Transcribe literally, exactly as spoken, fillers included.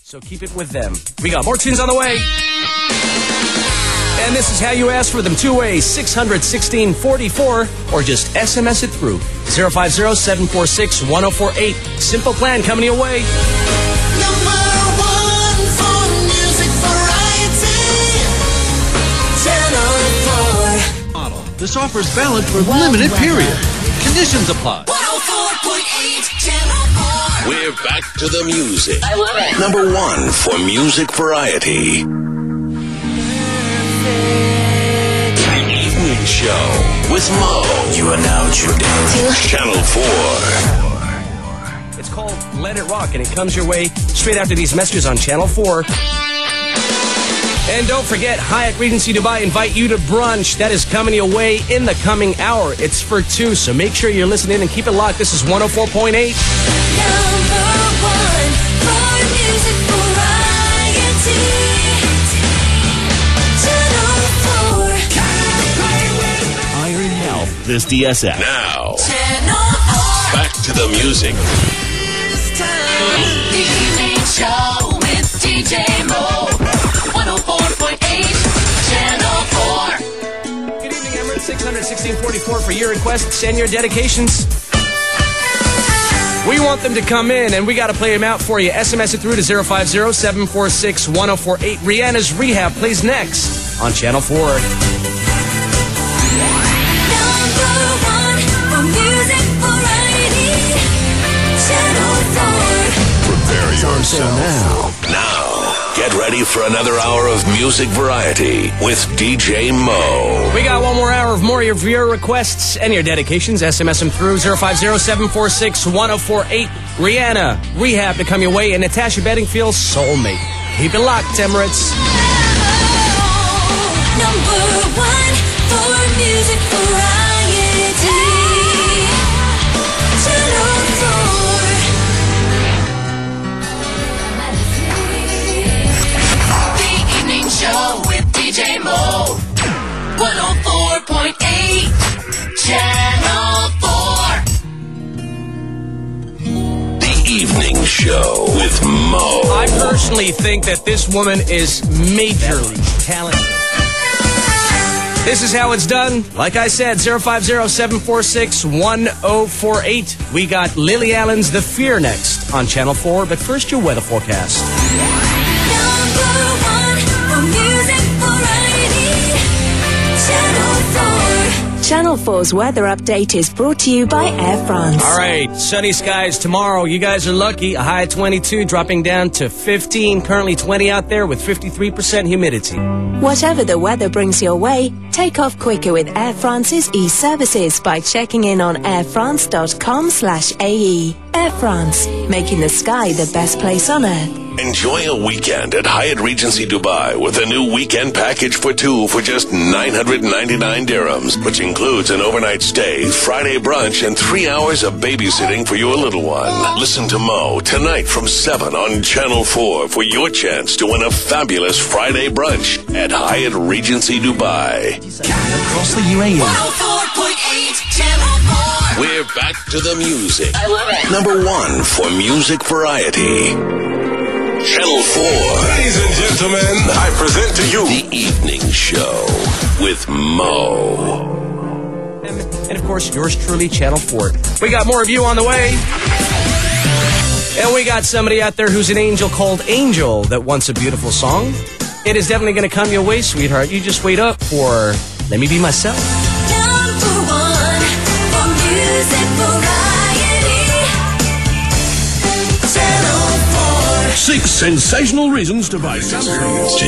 So keep it with them. We got more tunes on the way. And this is how you ask for them. Two ways, six hundred, sixteen forty-four, or just S M S it through. zero five zero, seven four six, one zero four eight. Simple plan coming your way. Number one for music variety. Channel four. Model. This offer's valid for a limited period. Conditions apply. one oh four point eight Channel four. We're back to the music. I love it. Number one for music variety. Evening Show with Mo. You are now tuned in. Channel four. It's called Let It Rock, and it comes your way straight after these messages on Channel four. And don't forget, Hyatt Regency Dubai invite you to brunch. That is coming your way in the coming hour. It's for two, so make sure you're listening and keep it locked. This is one oh four point eight. Number one for music variety. Channel four. Iron Health, this D S F. Now, Channel four. back to the music. This time, the evening show with D J Mo. one oh four point eight Channel four. Good evening, Emirates. six hundred, sixteen forty-four for your requests and your dedications. We want them to come in, and we got to play them out for you. S M S it through to zero five zero, seven four six, one zero four eight. Rihanna's Rehab plays next on Channel four. Number one for music variety. Channel four. Prepare So now, Now, get ready for another hour of music variety with D J Mo. We got one more hour of more of your requests and your dedications. S M S them through zero five zero, seven four six, one zero four eight. Rihanna, Rehab to come your way, and Natasha Bedingfield, Soulmate. Keep it locked, Emirates. Number one for music variety. Channel four. The evening show with D J Mo. one oh four point eight Channel four. The Evening Show with Mo. I personally think that this woman is majorly talented. This is how it's done. Like I said, zero five zero, seven four six, one zero four eight. We got Lily Allen's The Fear next on Channel four, but first your weather forecast. Number one for music variety. Channel four. Channel four's weather update is brought to you by Air France. All right, sunny skies tomorrow. You guys are lucky. A high of twenty-two, dropping down to fifteen. Currently twenty out there with fifty-three percent humidity. Whatever the weather brings your way, take off quicker with Air France's e-services by checking in on airfrance.com slash AE. Air France, making the sky the best place on earth. Enjoy a weekend at Hyatt Regency Dubai with a new weekend package for two for just nine hundred ninety-nine dirhams, which includes an overnight stay, Friday brunch, and three hours of babysitting for your little one. Listen to Mo tonight from seven on Channel four for your chance to win a fabulous Friday brunch at Hyatt Regency Dubai. across the U A E. one oh four point eight Channel four. We're back to the music. I love it. Number one for music variety. Channel four. Ladies and gentlemen, I present to you The Evening Show with Mo. And, and of course, yours truly, Channel four. We got more of you on the way. And we got somebody out there who's an angel called Angel that wants a beautiful song. It is definitely going to come your way, sweetheart. You just wait up for Let Me Be Myself. Number one for music variety. Channel four. Six sensational reasons to buy sunscreens.